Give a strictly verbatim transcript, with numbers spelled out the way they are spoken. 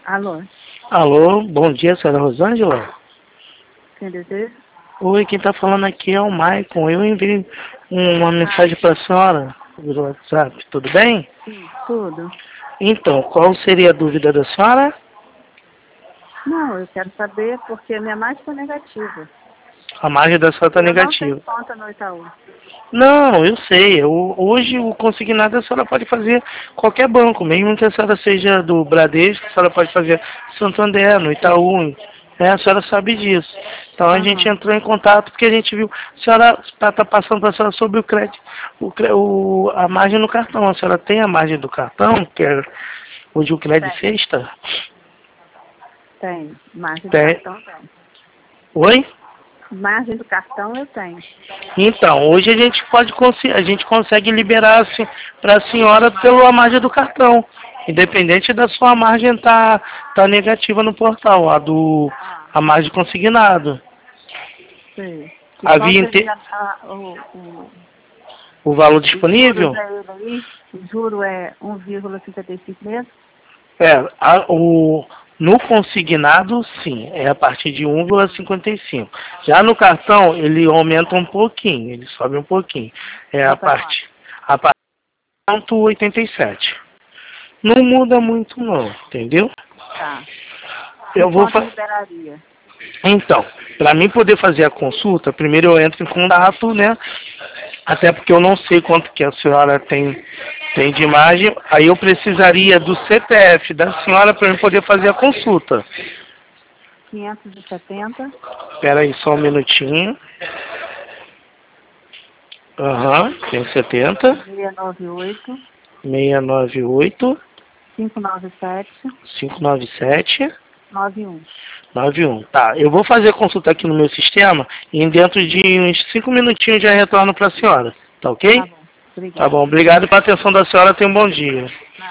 Alô? Alô, bom dia, senhora Rosângela? Quem deseja? Oi, quem tá falando aqui é o Maicon. Eu enviei uma mensagem para a senhora pelo WhatsApp, tudo bem? Sim, tudo. Então, qual seria a dúvida da senhora? Não, eu quero saber porque a minha margem está negativa. A margem da senhora está Eu não negativa. tenho conta no Itaú. Não, eu sei. Eu, hoje o consignado a senhora pode fazer qualquer banco, mesmo que a senhora seja do Bradesco, a senhora pode fazer Santander, no Itaú, né? A senhora sabe disso. Então a gente Aham. entrou em contato porque a gente viu, a senhora está tá passando para a senhora sobre o crédito, o, cre- o, a margem no cartão. A senhora tem a margem do cartão, que é hoje o crédito Tem, sexta? tem. Margem do Tem. cartão tem. Oi? Margem do cartão eu tenho. Então, hoje a gente pode consi- a gente consegue liberar assim, para a senhora pela margem do cartão, independente da sua margem estar tá, tá negativa no portal, a do Ah, a margem consignado. sei. E qual Havia inte- seria a, o, o, o valor os juros disponível? a ele aí? O juro é um vírgula cinquenta e cinco mesmo? É, a- o no consignado, sim, é a partir de um vírgula cinquenta e cinco. Já no cartão, ele aumenta um pouquinho, ele sobe um pouquinho. É a Vai para quanto? parte a parte de um vírgula oitenta e sete. Não muda muito não, entendeu? Tá. E Eu vou quanto fa... liberaria? Então, para mim poder fazer a consulta, primeiro eu entro em contato, né? Até porque eu não sei quanto que a senhora tem, tem de imagem. Aí eu precisaria do C P F da senhora para eu poder fazer a consulta. quinhentos e setenta, Espera aí só um minutinho. Aham, tem setenta, seiscentos e noventa e oito, seiscentos e noventa e oito, quinhentos e noventa e sete, quinhentos e noventa e sete, noventa e um. noventa e um. Tá, eu vou fazer a consulta aqui no meu sistema e dentro de uns cinco minutinhos já retorno para a senhora. Tá ok? Tá bom. Tá Obrigada. bom, obrigado pela atenção da senhora, tenha um bom dia.